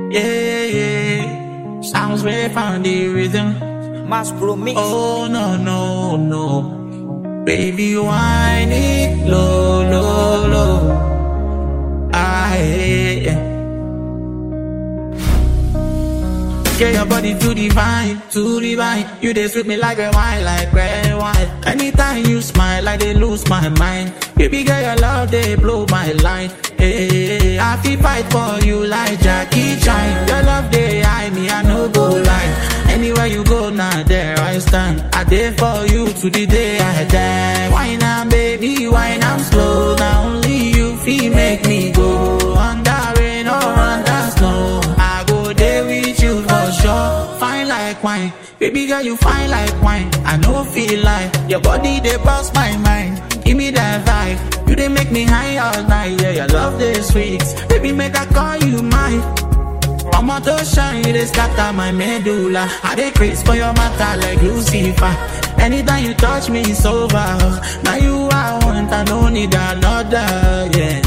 Yeah, yeah. Sounds way found the rhythm. Mass Pro Mix. Oh no, no, no. Baby, whine it low, low, low. Yeah. Yeah, your body too divine, too divine. You just sweet me like a wine, like red wine. Anytime you smile, I they lose my mind. Baby girl, your love, they blow my line. Hey, I feel fight for you like Jackie Chan. Your love, they eye me, I no go lie. Anywhere you go, now there I stand. I there for you to the day I die. Wine on, baby, wine on slow. Now only you feel make me go. Under rain or under snow, I go there with you for sure. Fine like wine, baby girl, you fine like wine. I know feel like your body, they bust my mind. Give me that vibe, you they make me high all night. Yeah, your love they sweet, baby make I call you mine. I'm out to shine, you they scatter my medulla. I they craze for your matter like Lucifer. Anytime you touch me, it's over. Now you I want, I don't need another. Yeah,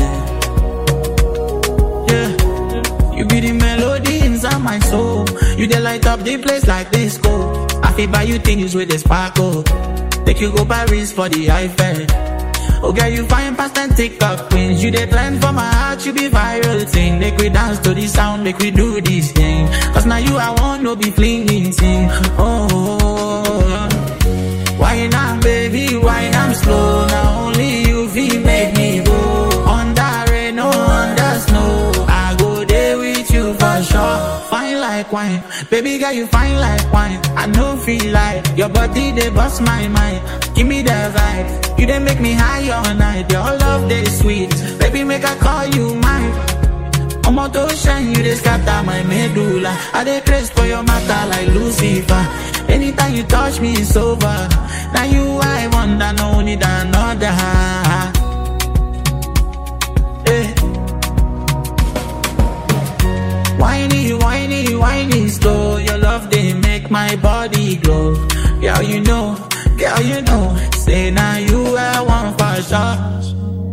yeah. You be the melody inside my soul. You they light up the place like disco. I feel by you things with the sparkle. Take you go Paris for the Eiffel. Oh girl, you find past and TikTok queens. You they plan for my heart, you be viral thing. Make we dance to the sound, make we do this thing. Cause now you I want no be flinging thing. Oh, why not baby, why not slow? Now only you feel make me go. Under rain, no under snow, I go there with you for sure. Fine like wine, baby girl you fine like wine. I know feel like your body they bust my mind. Give me that vibe, you they make me high all night. Your love they sweet, baby make I call you mine. I'm out to shine, you they scatter my medulla. I they craze for your matter like Lucifer. Anytime you touch me it's over. Now you I want, I no need another. Hey. Whiny, whiny, whiny slow. Your love they make my body glow. Girl you know, say now you I want for sure.